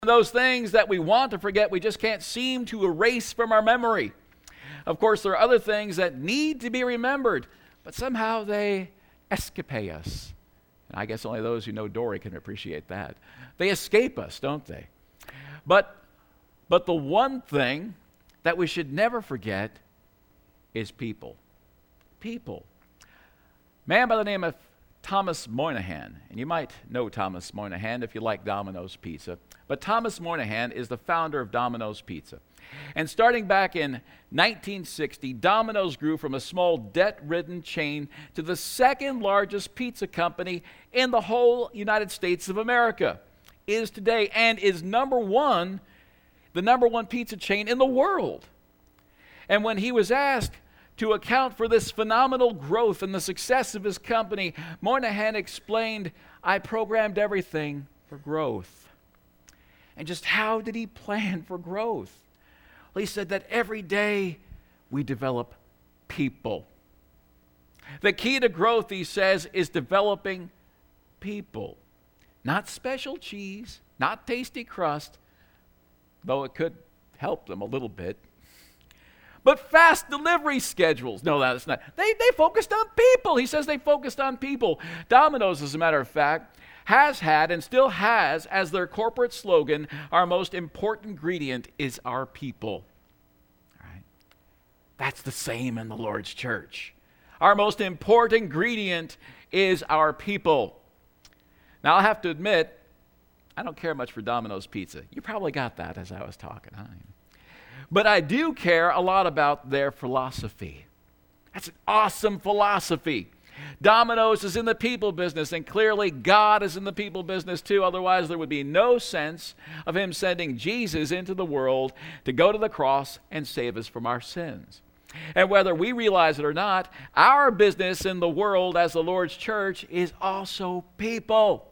Those things that we want to forget, we just can't seem to erase from our memory. Of course, there are other things that need to be remembered, but somehow they escape us. And I guess only those who know Dory can appreciate that. They escape us, don't they? But the one thing that we should never forget is people. People. A man by the name of Thomas Moynihan, and you might know Thomas Moynihan if you like Domino's Pizza, but Thomas Moynihan is the founder of Domino's Pizza. And starting back in 1960, Domino's grew from a small debt-ridden chain to the second largest pizza company in the whole United States of America, is today, and is the number one pizza chain in the world. And when he was asked to account for this phenomenal growth and the success of his company, Moynihan explained, "I programmed everything for growth." And just how did he plan for growth? Well, he said that every day we develop people. The key to growth, he says, is developing people. Not special cheese, not tasty crust, though it could help them a little bit. But fast delivery schedules. No, that's not. They focused on people. He says they focused on people. Domino's, as a matter of fact, has had and still has as their corporate slogan, our most important ingredient is our people. All right? That's the same in the Lord's church. Our most important ingredient is our people. Now, I'll have to admit, I don't care much for Domino's Pizza. You probably got that as I was talking, huh? But I do care a lot about their philosophy. That's an awesome philosophy. Domino's is in the people business, and clearly God is in the people business too. Otherwise, there would be no sense of him sending Jesus into the world to go to the cross and save us from our sins. And whether we realize it or not, our business in the world as the Lord's church is also people.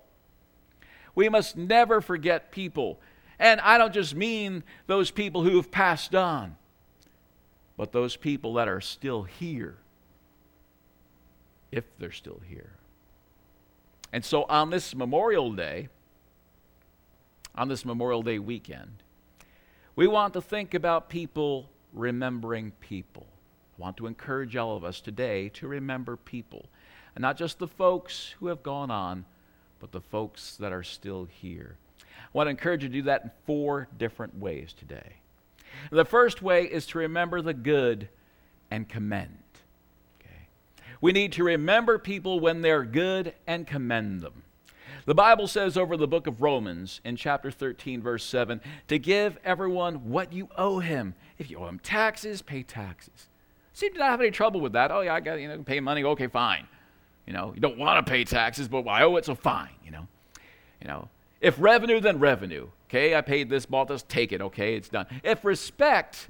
We must never forget people. And I don't just mean those people who have passed on, but those people that are still here, if they're still here. And so on this Memorial Day weekend, we want to think about people remembering people. I want to encourage all of us today to remember people. And not just the folks who have gone on, but the folks that are still here. I want to encourage you to do that in 4 different ways today. The first way is to remember the good and commend. Okay? We need to remember people when they're good and commend them. The Bible says over the book of Romans in chapter 13, verse 7, to give everyone what you owe him. If you owe him taxes, pay taxes. Seem to not have any trouble with that. Oh, yeah, I got to pay money. Okay, fine. You don't want to pay taxes, but I owe it, so fine. If revenue, then revenue. Okay, I paid this, bought this, take it. Okay, it's done. If respect,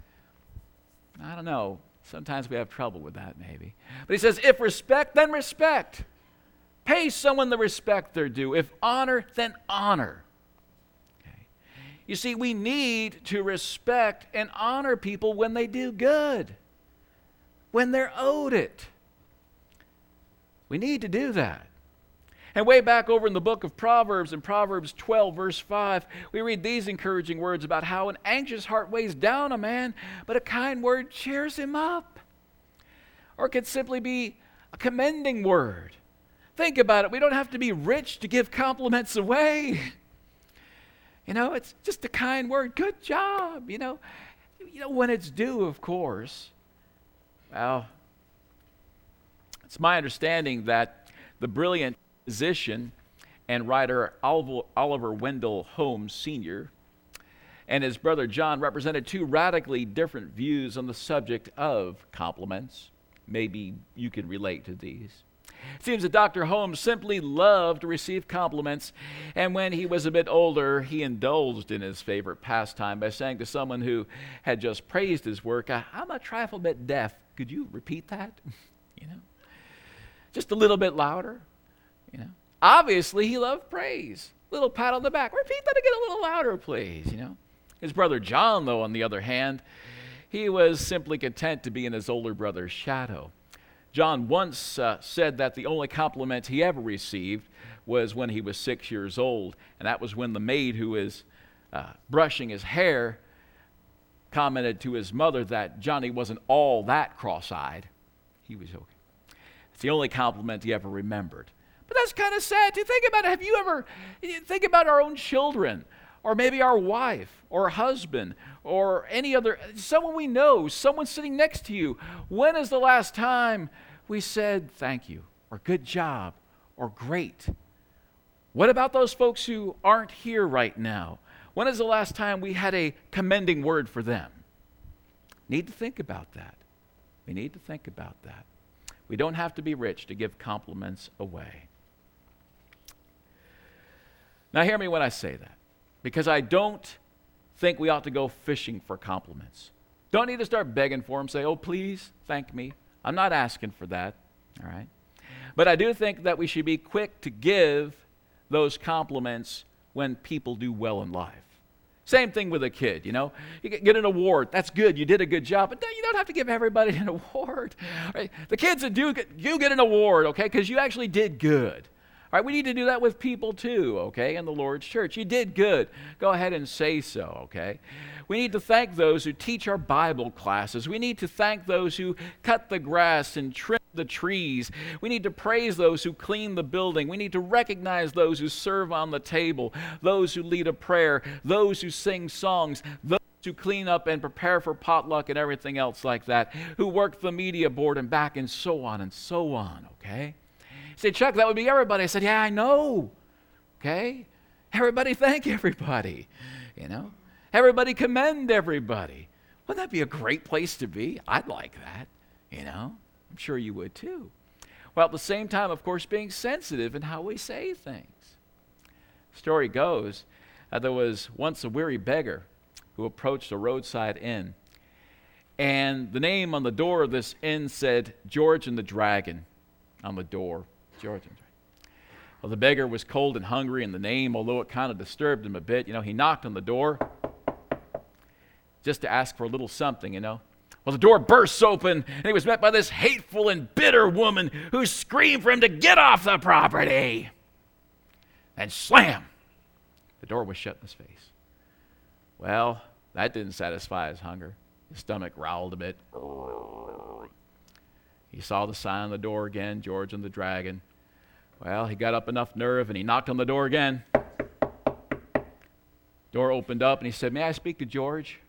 I don't know. Sometimes we have trouble with that, maybe. But he says, if respect, then respect. Pay someone the respect they're due. If honor, then honor. Okay. You see, we need to respect and honor people when they do good, when they're owed it. We need to do that. And way back over in the book of Proverbs, in Proverbs 12, verse 5, we read these encouraging words about how an anxious heart weighs down a man, but a kind word cheers him up. Or it could simply be a commending word. Think about it. We don't have to be rich to give compliments away. It's just a kind word. Good job. When it's due, of course. Well, it's my understanding that the brilliant physician and writer Oliver Wendell Holmes Sr. and his brother John represented 2 radically different views on the subject of compliments. Maybe you can relate to these. It seems that Dr. Holmes simply loved to receive compliments, and when he was a bit older, he indulged in his favorite pastime by saying to someone who had just praised his work, "I'm a trifle bit deaf. Could you repeat that?" Just a little bit louder. Obviously, he loved praise. Little pat on the back. Repeat that again a little louder, please. His brother John, though, on the other hand, he was simply content to be in his older brother's shadow. John once said that the only compliment he ever received was when he was 6 years old, and that was when the maid who was brushing his hair, commented to his mother that Johnny wasn't all that cross-eyed. He was okay. It's the only compliment he ever remembered. But that's kind of sad to think about it. Have you ever think about our own children, or maybe our wife, or husband, or any other, someone we know, someone sitting next to you? When is the last time we said thank you, or good job, or great? What about those folks who aren't here right now? When is the last time we had a commending word for them? Need to think about that. We need to think about that. We don't have to be rich to give compliments away. Now hear me when I say that, because I don't think we ought to go fishing for compliments. Don't need to start begging for them, say, oh, please, thank me. I'm not asking for that, all right? But I do think that we should be quick to give those compliments when people do well in life. Same thing with a kid, you know. You get an award. That's good. You did a good job. But you don't have to give everybody an award. Right? The kids that do get an award, okay, because you actually did good. All right, we need to do that with people too, okay, in the Lord's church. You did good. Go ahead and say so, okay? We need to thank those who teach our Bible classes. We need to thank those who cut the grass and trim the trees. We need to praise those who clean the building. We need to recognize those who serve on the table, those who lead a prayer, those who sing songs, those who clean up and prepare for potluck and everything else like that, who work the media board and back and so on, okay? Say, Chuck, that would be everybody. I said, yeah, I know. Okay? Everybody thank everybody. You know? Everybody commend everybody. Wouldn't that be a great place to be? I'd like that. You know? I'm sure you would too. Well, at the same time, of course, being sensitive in how we say things. Story goes, there was once a weary beggar who approached a roadside inn. And the name on the door of this inn said, George and the Dragon on the door. George and the Dragon. Well, the beggar was cold and hungry, and the name, although it kind of disturbed him a bit, you know, he knocked on the door just to ask for a little something, you know. Well, the door bursts open, and he was met by this hateful and bitter woman who screamed for him to get off the property. And slam! The door was shut in his face. Well, that didn't satisfy his hunger. His stomach growled a bit. He saw the sign on the door again, George and the Dragon. Well, he got up enough nerve and he knocked on the door again. Door opened up and he said, may I speak to George?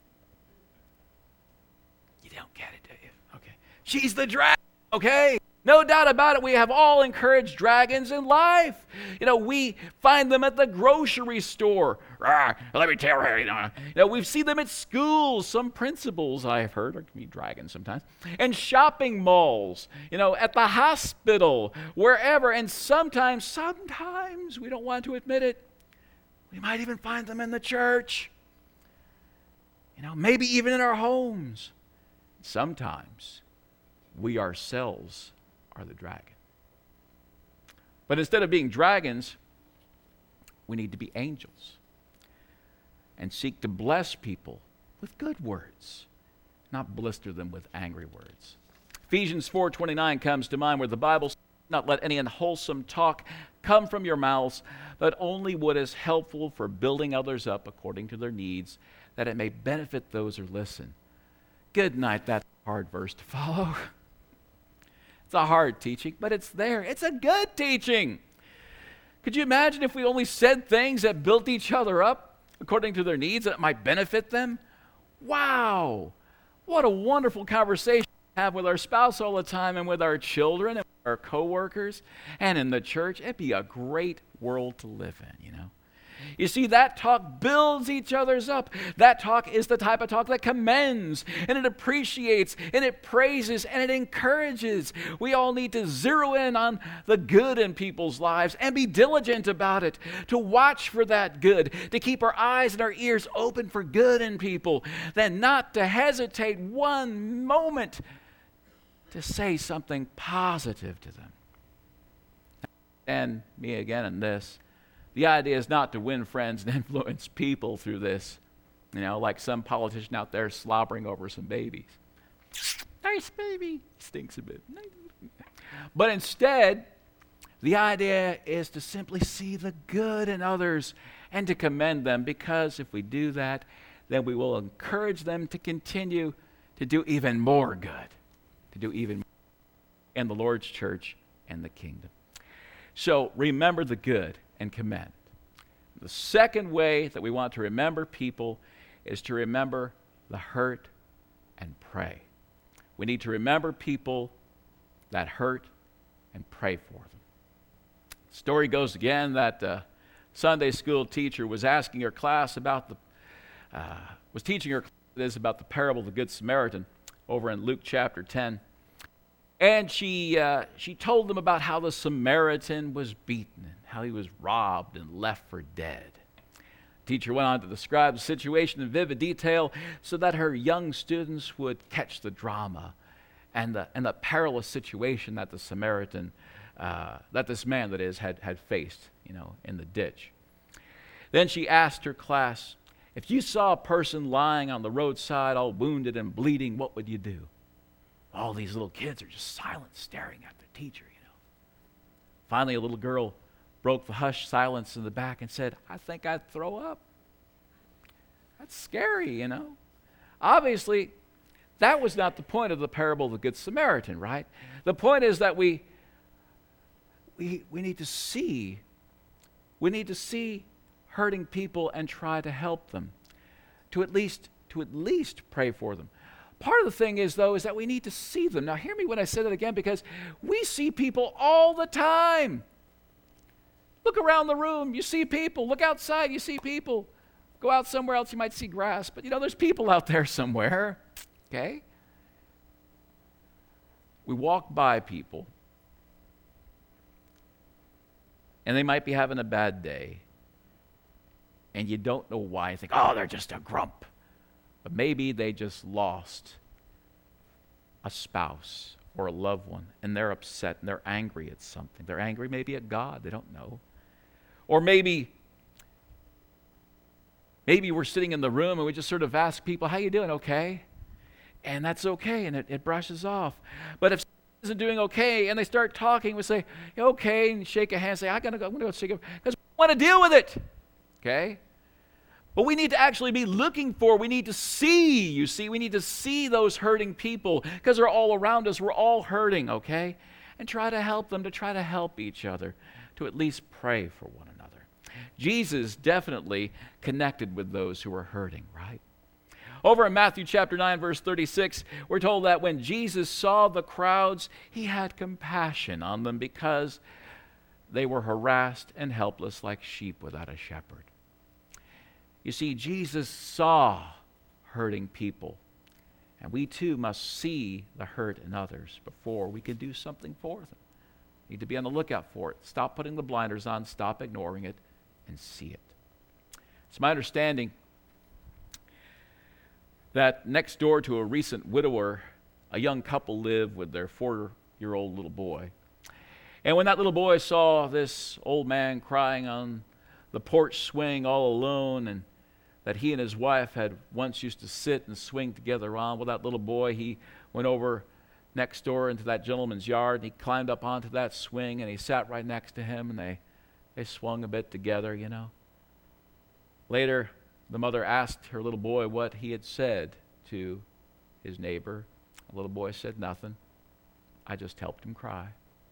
You don't get it, do you? Okay. She's the dragon, okay? No doubt about it, we have all encouraged dragons in life. You know, we find them at the grocery store. Let me tell you, you know, we've seen them at schools. Some principals, I've heard, are be dragons sometimes. And shopping malls, you know, at the hospital, wherever. And sometimes, we don't want to admit it, we might even find them in the church. You know, maybe even in our homes. Sometimes we ourselves are the dragon. But instead of being dragons, we need to be angels and seek to bless people with good words, not blister them with angry words. Ephesians 4:29 comes to mind, where the Bible says, not let any unwholesome talk come from your mouths, but only what is helpful for building others up according to their needs, that it may benefit those who listen. Good night. That's a hard verse to follow. It's a hard teaching, but it's there. It's a good teaching. Could you imagine if we only said things that built each other up according to their needs, that it might benefit them? Wow. What a wonderful conversation to have with our spouse all the time, and with our children and our coworkers and in the church. It'd be a great world to live in, you know. You see, that talk builds each other's up. That talk is the type of talk that commends, and it appreciates, and it praises, and it encourages. We all need to zero in on the good in people's lives and be diligent about it, to watch for that good, to keep our eyes and our ears open for good in people, then not to hesitate one moment to say something positive to them. And me again in this. The idea is not to win friends and influence people through this, you know, like some politician out there slobbering over some babies. Nice baby. Stinks a bit. But instead, The idea is to simply see the good in others and to commend them, because if we do that, then we will encourage them to continue to do even more good, to do even more in the Lord's church and the kingdom. So remember the good and commend. The second way that we want to remember people is to remember the hurt and pray. We need to remember people that hurt and pray for them. The story goes again that a Sunday school teacher was asking her class about was teaching her class about the parable of the Good Samaritan over in Luke chapter 10. And she told them about how the Samaritan was beaten, and how he was robbed and left for dead. The teacher went on to describe the situation in vivid detail so that her young students would catch the drama and the perilous situation that the Samaritan, that this man, that is, had faced, in the ditch. Then she asked her class, if you saw a person lying on the roadside all wounded and bleeding, what would you do? All these little kids are just silent, staring at their teacher, Finally, a little girl broke the hushed silence in the back and said, I think I'd throw up. That's scary, Obviously, that was not the point of the parable of the Good Samaritan, right? The point is that we need to see hurting people and try to help them, to at least pray for them. Part of the thing is, though, is that we need to see them. Now, hear me when I say that again, because we see people all the time. Look around the room, you see people. Look outside, you see people. Go out somewhere else, you might see grass. But, there's people out there somewhere, okay? We walk by people, and they might be having a bad day, and you don't know why. You think, oh, they're just a grump. But maybe they just lost a spouse or a loved one, and they're upset and they're angry at something. They're angry maybe at God. They don't know. Or maybe we're sitting in the room and we just sort of ask people, how you doing? Okay? And that's okay, and it brushes off. But if someone isn't doing okay and they start talking, we say, okay, and shake a hand and say, I'm going to go shake it, because we want to deal with it. Okay? But we need to actually be looking for, we need to see, we need to see those hurting people, because they're all around us. We're all hurting, okay? And try to help them, to try to help each other, to at least pray for one another. Jesus definitely connected with those who were hurting, right? Over in Matthew chapter 9, verse 36, we're told that when Jesus saw the crowds, he had compassion on them because they were harassed and helpless like sheep without a shepherd. You see, Jesus saw hurting people, and we too must see the hurt in others before we can do something for them. We need to be on the lookout for it. Stop putting the blinders on, stop ignoring it, and see it. It's my understanding that next door to a recent widower, a young couple lived with their 4-year-old little boy. And when that little boy saw this old man crying on the porch swing all alone, and that he and his wife had once used to sit and swing together on, well, that little boy, he went over next door into that gentleman's yard, and he climbed up onto that swing, and he sat right next to him, and they swung a bit together, Later, the mother asked her little boy what he had said to his neighbor. The little boy said nothing. I just helped him cry.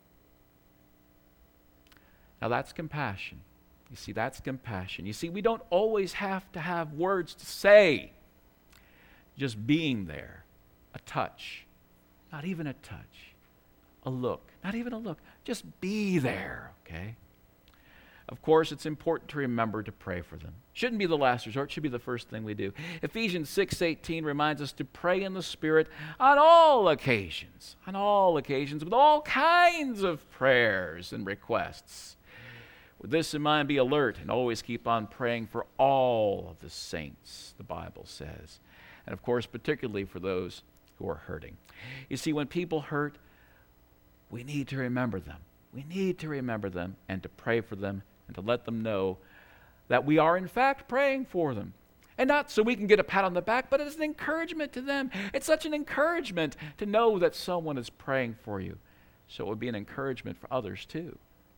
Now that's compassion. You see, that's compassion. You see, we don't always have to have words to say. Just being there, a touch, not even a touch, a look, not even a look, just be there, okay? Of course, it's important to remember to pray for them. Shouldn't be the last resort, should be the first thing we do. Ephesians 6:18 reminds us to pray in the Spirit on all occasions, with all kinds of prayers and requests. With this in mind, be alert and always keep on praying for all of the saints, the Bible says. And of course, particularly for those who are hurting. You see, when people hurt, we need to remember them. We need to remember them and to pray for them and to let them know that we are in fact praying for them. And not so we can get a pat on the back, but as an encouragement to them. It's such an encouragement to know that someone is praying for you. So it would be an encouragement for others too,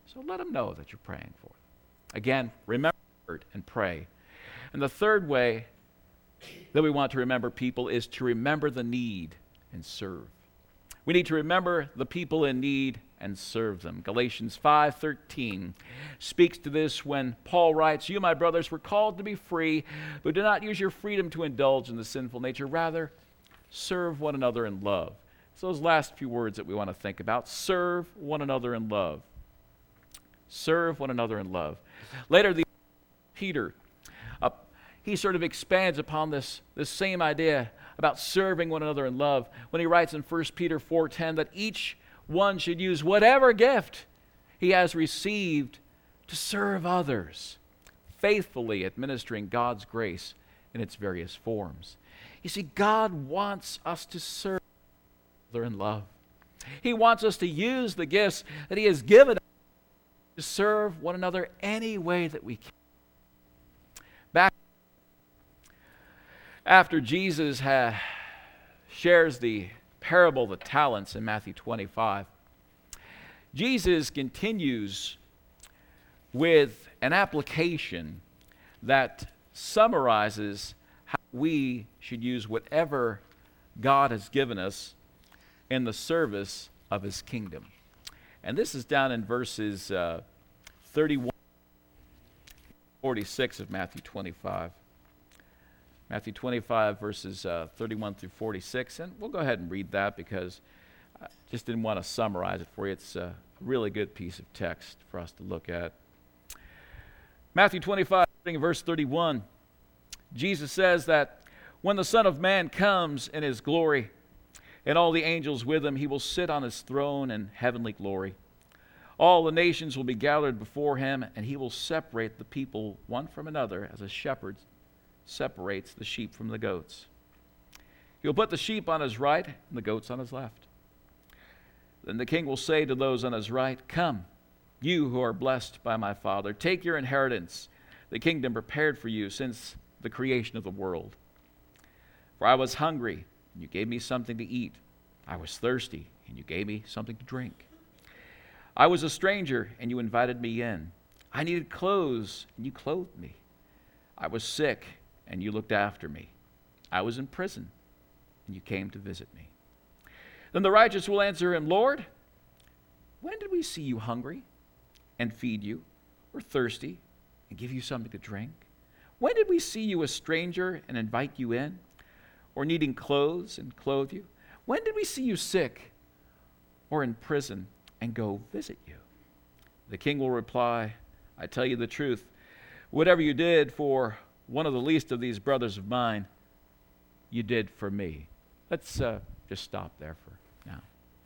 So let them know that you're praying for them. Again, remember and pray. And the third way that we want to remember people is to remember the need and serve. We need to remember the people in need and serve them. Galatians 5:13 speaks to this when Paul writes, "You, my brothers, were called to be free, but do not use your freedom to indulge in the sinful nature. Rather, serve one another in love." So those last few words that we want to think about. Serve one another in love. Serve one another in love. Later, Peter, he sort of expands upon this same idea about serving one another in love when he writes in 1 Peter 4:10 that each one should use whatever gift he has received to serve others, faithfully administering God's grace in its various forms. You see, God wants us to serve one another in love. He wants us to use the gifts that He has given us to serve one another any way that we can. Back after Jesus shares the parable of the talents in Matthew 25, Jesus continues with an application that summarizes how we should use whatever God has given us in the service of His kingdom. And this is down in verses 31 46 of Matthew 25. Matthew 25, verses 31 through 46. And we'll go ahead and read that because I just didn't want to summarize it for you. It's a really good piece of text for us to look at. Matthew 25, verse 31. Jesus says that when the Son of Man comes in His glory and all the angels with Him, He will sit on His throne in heavenly glory. All the nations will be gathered before Him, and He will separate the people one from another as a shepherd separates the sheep from the goats. He will put the sheep on His right and the goats on His left. Then the King will say to those on His right, "Come, you who are blessed by my Father, take your inheritance, the kingdom prepared for you since the creation of the world. For I was hungry, and you gave me something to eat. I was thirsty, and you gave me something to drink. I was a stranger, and you invited me in. I needed clothes, and you clothed me. I was sick, and you looked after me. I was in prison, and you came to visit me." Then the righteous will answer Him, "Lord, when did we see you hungry and feed you, or thirsty and give you something to drink? When did we see you a stranger and invite you in, or needing clothes and clothe you? When did we see you sick or in prison and go visit you?" The King will reply, "I tell you the truth, whatever you did for one of the least of these brothers of mine, you did for me." Let's just stop there for now.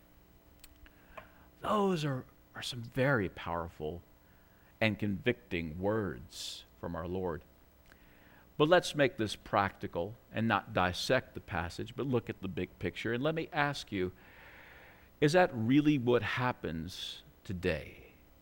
Those are some very powerful and convicting words from our Lord. But let's make this practical and not dissect the passage, but look at the big picture. And let me ask you, is that really what happens today?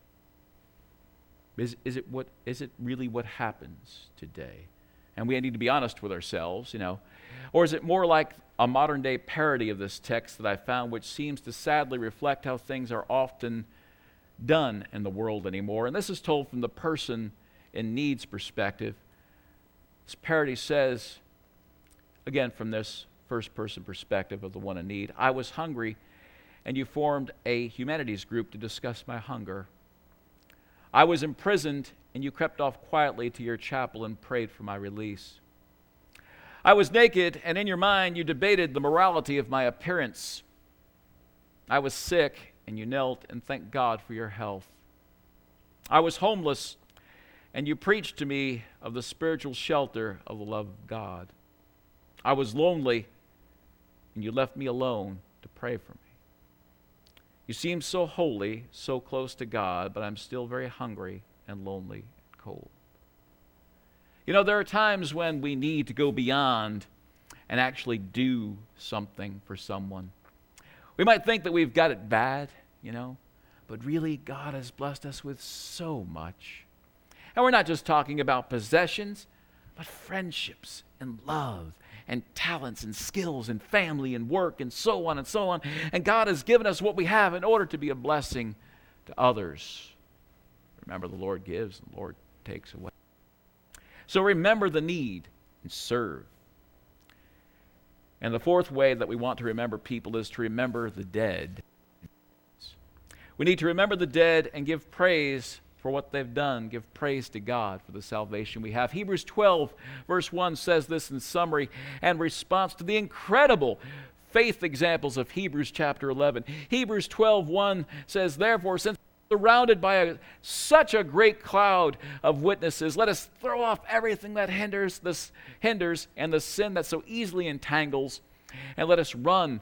Is it really what happens today? And we need to be honest with ourselves, Or is it more like a modern day parody of this text that I found, which seems to sadly reflect how things are often done in the world anymore? And this is told from the person in need's perspective. This parody says, again from this first person perspective of the one in need, "I was hungry, and you formed a humanities group to discuss my hunger. I was imprisoned, and you crept off quietly to your chapel and prayed for my release. I was naked, and in your mind you debated the morality of my appearance. I was sick, and you knelt and thanked God for your health. I was homeless, and you preached to me of the spiritual shelter of the love of God. I was lonely, and you left me alone to pray for me. You seem so holy, so close to God, but I'm still very hungry and lonely and cold." There are times when we need to go beyond and actually do something for someone. We might think that we've got it bad, but really God has blessed us with so much. And we're not just talking about possessions, but friendships and love and talents and skills and family and work and so on and so on. And God has given us what we have in order to be a blessing to others. Remember, the Lord gives and the Lord takes away. So remember the need and serve. And the fourth way that we want to remember people is to remember the dead. We need to remember the dead and give praise for what they've done. Give praise to God for the salvation we have. Hebrews 12, verse 1 says this in summary and response to the incredible faith examples of Hebrews chapter 11. Hebrews 12:1 says, therefore, since surrounded by such a great cloud of witnesses, let us throw off everything that hinders and the sin that so easily entangles, and let us run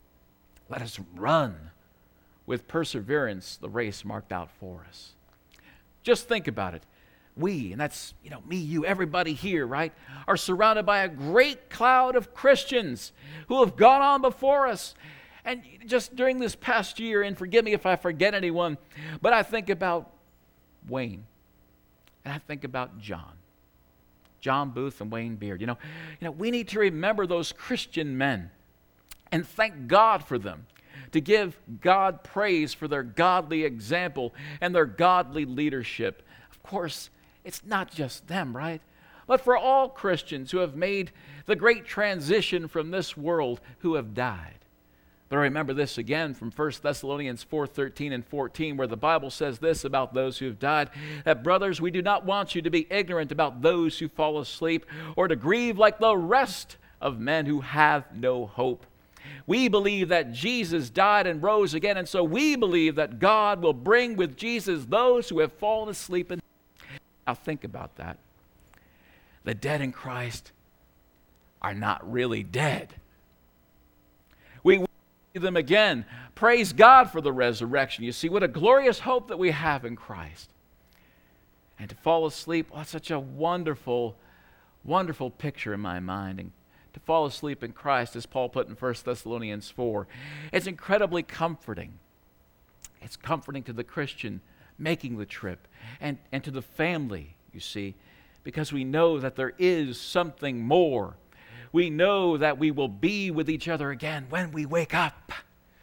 with perseverance the race marked out for us. Just think about it. We, and that's, me, you, everybody here, right, are surrounded by a great cloud of Christians who have gone on before us. And just during this past year, and forgive me if I forget anyone, but I think about Wayne, and I think about John Booth and Wayne Beard. We need to remember those Christian men and thank God for them, to give God praise for their godly example and their godly leadership. Of course, it's not just them, right? But for all Christians who have made the great transition from this world, who have died. But remember this again from 1 Thessalonians 4:13 and 14, where the Bible says this about those who have died, that, brothers, we do not want you to be ignorant about those who fall asleep, or to grieve like the rest of men who have no hope. We believe that Jesus died and rose again, and so we believe that God will bring with Jesus those who have fallen asleep. Now think about that. The dead in Christ are not really dead. We will see them again. Praise God for the resurrection. You see, what a glorious hope that we have in Christ. And to fall asleep, that's such a wonderful, wonderful picture in my mind. And to fall asleep in Christ, as Paul put in 1 Thessalonians 4, it's incredibly comforting. It's comforting to the Christian making the trip and to the family, you see, because we know that there is something more. We know that we will be with each other again when we wake up.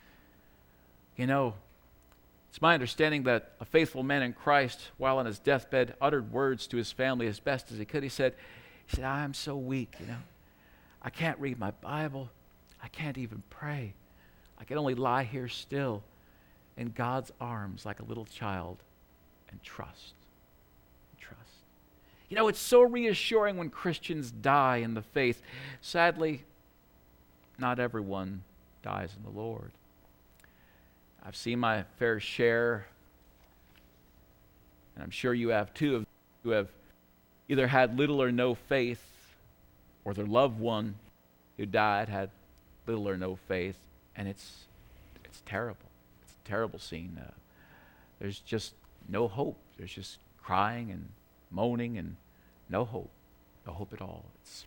It's my understanding that a faithful man in Christ, while on his deathbed, uttered words to his family as best as he could. He said, I'm so weak, I can't read my Bible. I can't even pray. I can only lie here still in God's arms like a little child and trust. It's so reassuring when Christians die in the faith. Sadly, not everyone dies in the Lord. I've seen my fair share, and I'm sure you have too, of who have either had little or no faith, or their loved one who died had little or no faith, and it's terrible. It's a terrible scene. There's just no hope. There's just crying and moaning and no hope at all.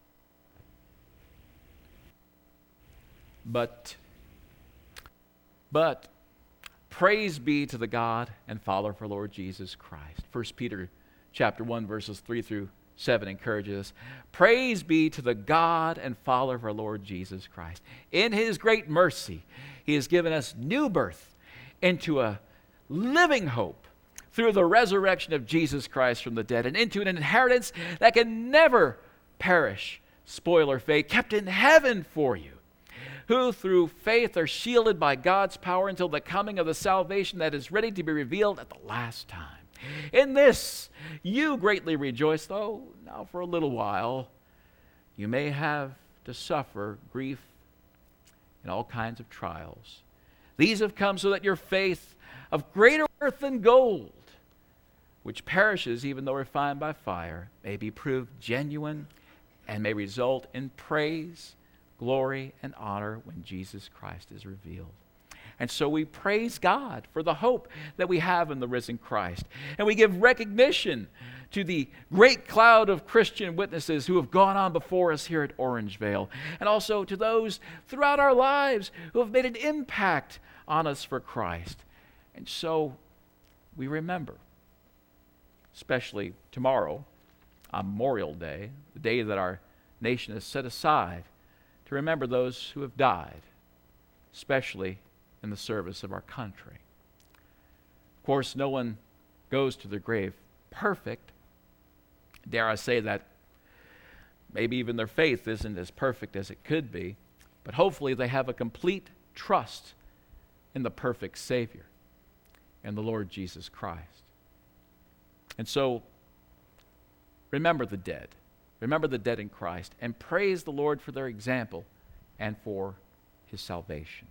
But praise be to the God and Father of our Lord Jesus Christ. 1 Peter chapter 1, verses 3 through 7 encourages us. Praise be to the God and Father of our Lord Jesus Christ. In His great mercy, He has given us new birth into a living hope through the resurrection of Jesus Christ from the dead, and into an inheritance that can never perish, spoil, or fade, kept in heaven for you, who through faith are shielded by God's power until the coming of the salvation that is ready to be revealed at the last time. In this you greatly rejoice, though now for a little while you may have to suffer grief and all kinds of trials. These have come so that your faith, of greater worth than gold, which perishes even though refined by fire, may be proved genuine and may result in praise, glory, and honor when Jesus Christ is revealed. And so we praise God for the hope that we have in the risen Christ. And we give recognition to the great cloud of Christian witnesses who have gone on before us here at Orangevale, and also to those throughout our lives who have made an impact on us for Christ. And so we remember, especially tomorrow, on Memorial Day, the day that our nation has set aside to remember those who have died, especially in the service of our country. Of course, no one goes to their grave perfect. Dare I say that maybe even their faith isn't as perfect as it could be, but hopefully they have a complete trust in the perfect Savior, in the Lord Jesus Christ. And so, remember the dead. Remember the dead in Christ, and praise the Lord for their example and for his salvation.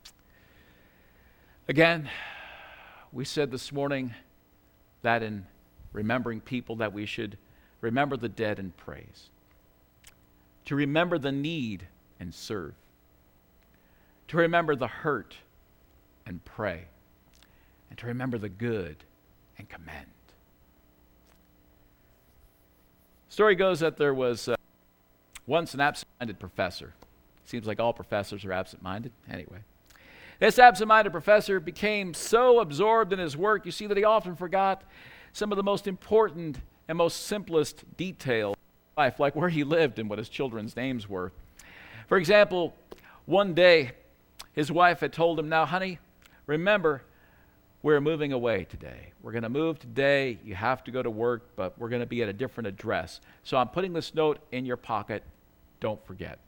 Again, we said this morning that in remembering people that we should remember the dead and praise. To remember the need and serve. To remember the hurt and pray. And to remember the good and commend. Story goes that there was once an absent-minded professor. Seems like all professors are absent-minded. Anyway, this absent-minded professor became so absorbed in his work, you see, that he often forgot some of the most important and most simplest details of life, like where he lived and what his children's names were. For example, one day, his wife had told him, "Now, honey, remember, we're moving away today. We're going to move today. You have to go to work, but we're going to be at a different address. So I'm putting this note in your pocket. Don't forget."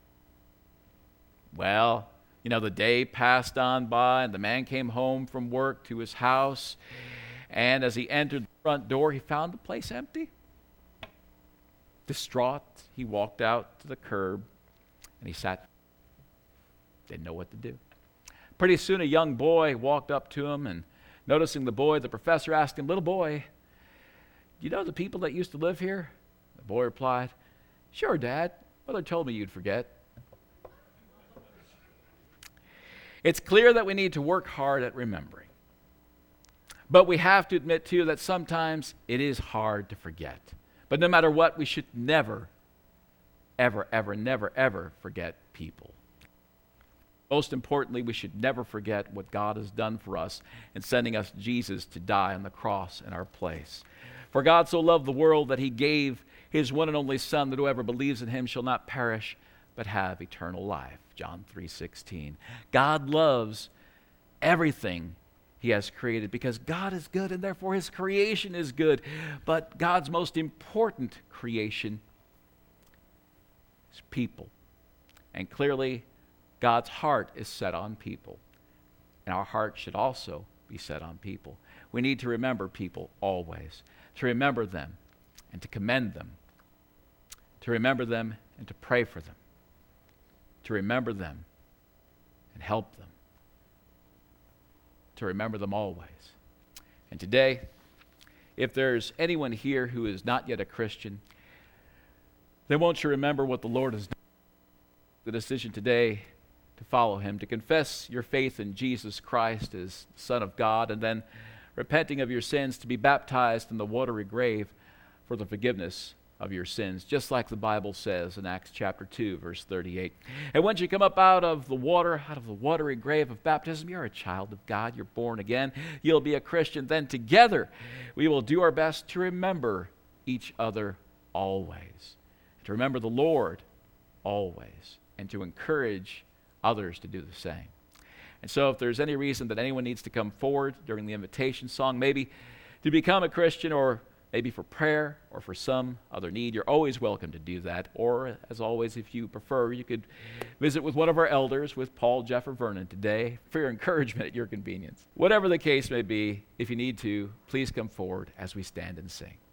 Well, the day passed on by, and the man came home from work to his house, and as he entered the front door, he found the place empty. Distraught, he walked out to the curb, and he sat. Didn't know what to do. Pretty soon, a young boy walked up to him, and noticing the boy, the professor asked him, "Little boy, do you know the people that used to live here?" The boy replied, "Sure, Dad. Mother told me you'd forget." It's clear that we need to work hard at remembering. But we have to admit, too, that sometimes it is hard to forget. But no matter what, we should never, ever, ever, never, ever forget people. Most importantly, we should never forget what God has done for us in sending us Jesus to die on the cross in our place. For God so loved the world that he gave his one and only Son, that whoever believes in him shall not perish, but have eternal life. John 3:16. God loves everything he has created because God is good and therefore his creation is good. But God's most important creation is people. And clearly, God's heart is set on people. And our heart should also be set on people. We need to remember people always. To remember them and to commend them. To remember them and to pray for them. To remember them and help them. To remember them always. And today, if there's anyone here who is not yet a Christian, then won't you remember what the Lord has done? The decision today to follow him, to confess your faith in Jesus Christ as Son of God, and then repenting of your sins, to be baptized in the watery grave for the forgiveness of your sins, just like the Bible says in Acts chapter 2, verse 38. And once you come up out of the water, out of the watery grave of baptism, you're a child of God, you're born again, you'll be a Christian. Then together we will do our best to remember each other always, to remember the Lord always, and to encourage others to do the same. And so if there's any reason that anyone needs to come forward during the invitation song, maybe to become a Christian, or maybe for prayer or for some other need, you're always welcome to do that. Or, as always, if you prefer, you could visit with one of our elders, with Paul, Jeff, or Vernon today for your encouragement at your convenience. Whatever the case may be, if you need to, please come forward as we stand and sing.